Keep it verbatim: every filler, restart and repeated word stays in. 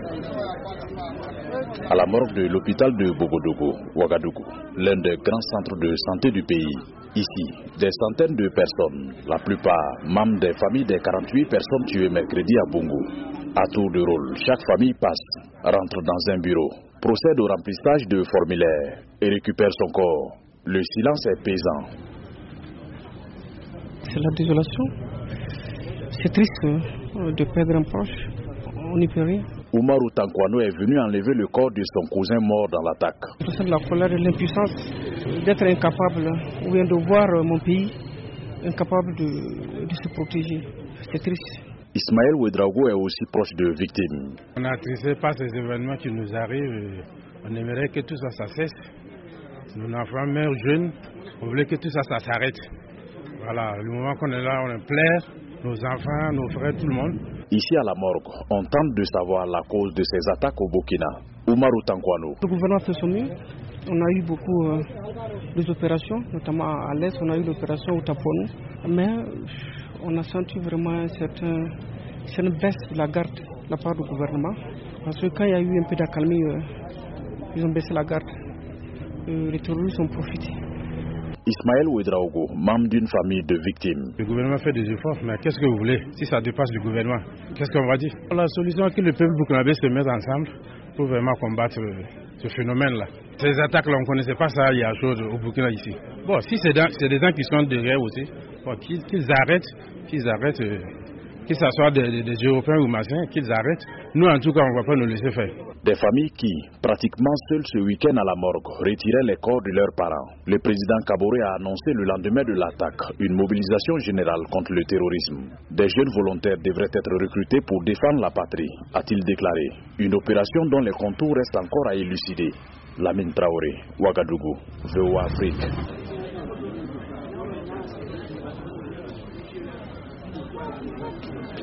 À la morgue de l'hôpital de Bogodogo, Ouagadougou, l'un des grands centres de santé du pays. Ici, des centaines de personnes, la plupart membres des familles des quarante-huit personnes tuées mercredi à Bongo. À tour de rôle, chaque famille passe, rentre dans un bureau, procède au remplissage de formulaires et récupère son corps. Le silence est pesant. C'est la désolation. C'est triste de perdre un proche. On n'y peut rien. Oumarou Tankwano est venu enlever le corps de son cousin mort dans l'attaque. Je ressens de la colère et de l'impuissance d'être incapable ou bien de voir mon pays incapable de, de se protéger. C'est triste. Ismaël Ouedraogo est aussi proche de victimes. On est attristé par ces événements qui nous arrivent. On aimerait que tout ça, ça cesse. Nos enfants meurent jeunes. On voulait que tout ça, ça s'arrête. Voilà, le moment qu'on est là, on pleure. Nos enfants, nos frères, tout le monde. Ici à la morgue, on tente de savoir la cause de ces attaques au Burkina. Oumarou Tankwano. Le gouvernement fait son mieux. On a eu beaucoup euh, d'opérations, notamment à l'Est, on a eu l'opération au Taponou. Mais on a senti vraiment un certain, une baisse de la garde de la part du gouvernement. Parce que quand il y a eu un peu d'accalmie, euh, ils ont baissé la garde. Euh, les terroristes ont profité. Ismaël Ouedraogo, membre d'une famille de victimes. Le gouvernement fait des efforts, mais qu'est-ce que vous voulez si ça dépasse le gouvernement? Qu'est-ce qu'on va dire? La solution est que le peuple burkinabé se mette ensemble pour vraiment combattre ce phénomène-là. Ces attaques-là, on ne connaissait pas ça il y a chose au Burkina ici. Bon, si c'est des gens qui sont derrière aussi, bon, qu'ils, qu'ils arrêtent, qu'ils arrêtent, euh, que ce soit des, des, des Européens ou machin, qu'ils arrêtent. Nous, en tout cas, on ne va pas nous laisser faire. Des familles qui, pratiquement seules ce week-end à la morgue, retiraient les corps de leurs parents. Le président Kaboré a annoncé le lendemain de l'attaque une mobilisation générale contre le terrorisme. Des jeunes volontaires devraient être recrutés pour défendre la patrie, a-t-il déclaré. Une opération dont les contours restent encore à élucider. Lamine Traoré, Ouagadougou, V O A Afrique.